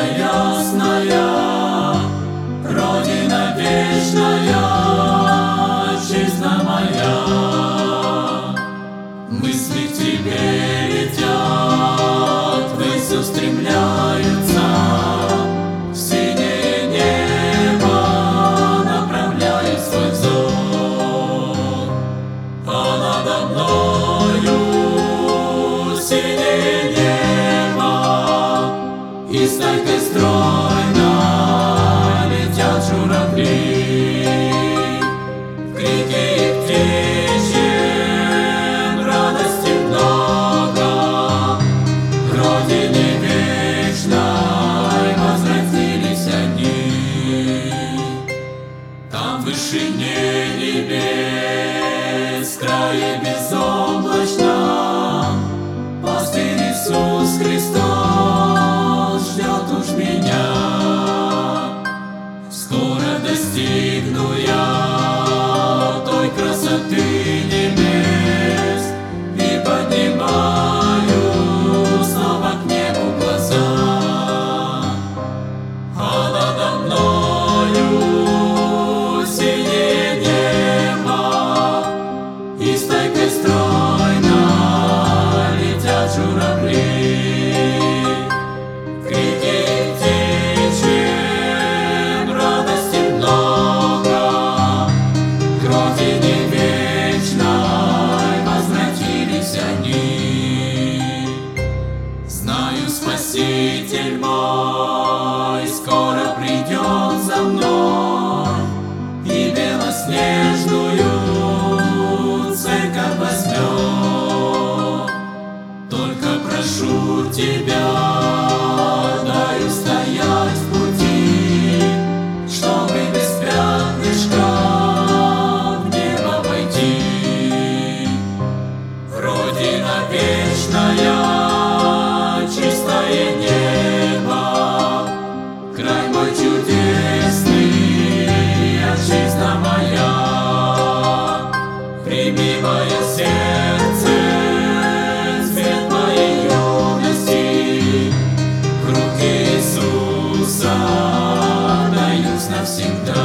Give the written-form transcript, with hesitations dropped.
ясная, Родина вечная, отчизна моя. Мысли к тебе летят, ввысь устремляются, в синее небо направляет свой взор. А надо мною синее небо, и стайкой стройно летят журавли. В крике их птичьем радости много, к родине вечной возвратились они. Там в вышине небес, в крае безоблачном, пастырь Иисус Христос ждет уж меня. Скоро достигну я той красоты небес и поднимаю снова к небу глаза. А надо мною синее небо, и стайкой стройно летят журавли. В крике их птичьем радости много, к родине вечной возвратились они. Знаю, Спаситель мой скоро придет за мной, и белоснежную церковь возьмет. Только прошу тебя, дай устоять в пути, чтобы без пятнышка в небо войти. Родина вечная, чистое небо, край мой чудесный, отчизна моя. Прими мое сердце, цвет моей юности, в руки Иисуса отдаюсь навсегда.